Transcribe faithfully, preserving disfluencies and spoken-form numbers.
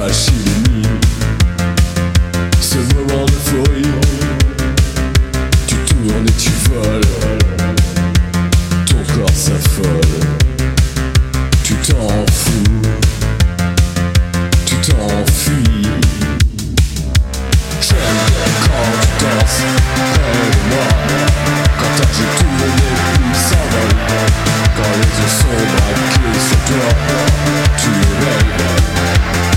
chimie. Ce moment de folie, tu tournes et tu voles, ton corps s'affole, tu t'en fous, tu t'enfuis. J'aime quand tu danses.